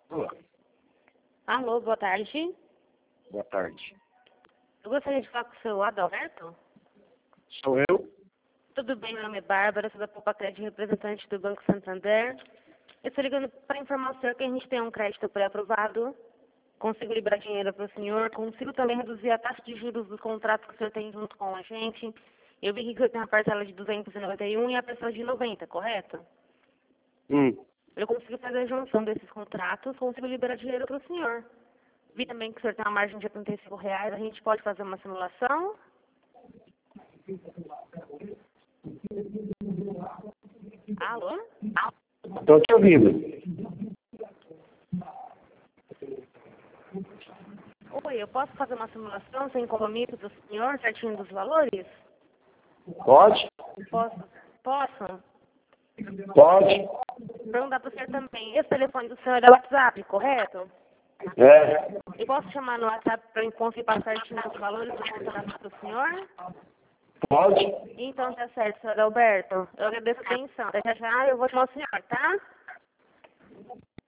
Alô, Alô, boa tarde. boa tarde. Eu gostaria de falar com o seu Adalberto. Sou eu? Tudo bem, meu nome é Bárbara, sou da Poupa Crédito, representante do Banco Santander. Eu estou ligando para informar o senhor que a gente tem um crédito pré-aprovado. Consigo liberar dinheiro para o senhor. Consigo também reduzir a taxa de juros do contrato que o senhor tem junto com a gente. Eu vi que o senhor tem uma parcela de 291 e a parcela de 90, correto? Eu consigo fazer a junção desses contratos, consigo liberar dinheiro para o senhor. Vi também que o senhor tem uma margem de R$ 85, a gente pode fazer uma simulação? Alô? Estou te ouvindo. Oi, eu posso fazer uma simulação sem compromisso do senhor, certinho dos valores? Pode? Posso? Posso? Pode? Perguntar para o senhor também. Esse telefone do senhor é WhatsApp, correto? É. Eu posso chamar no WhatsApp para eu conseguir passar certinho os valores do contrato para o senhor? Pode? Então tá certo, senhor Alberto. Eu agradeço a atenção. Até já eu vou chamar o senhor, tá?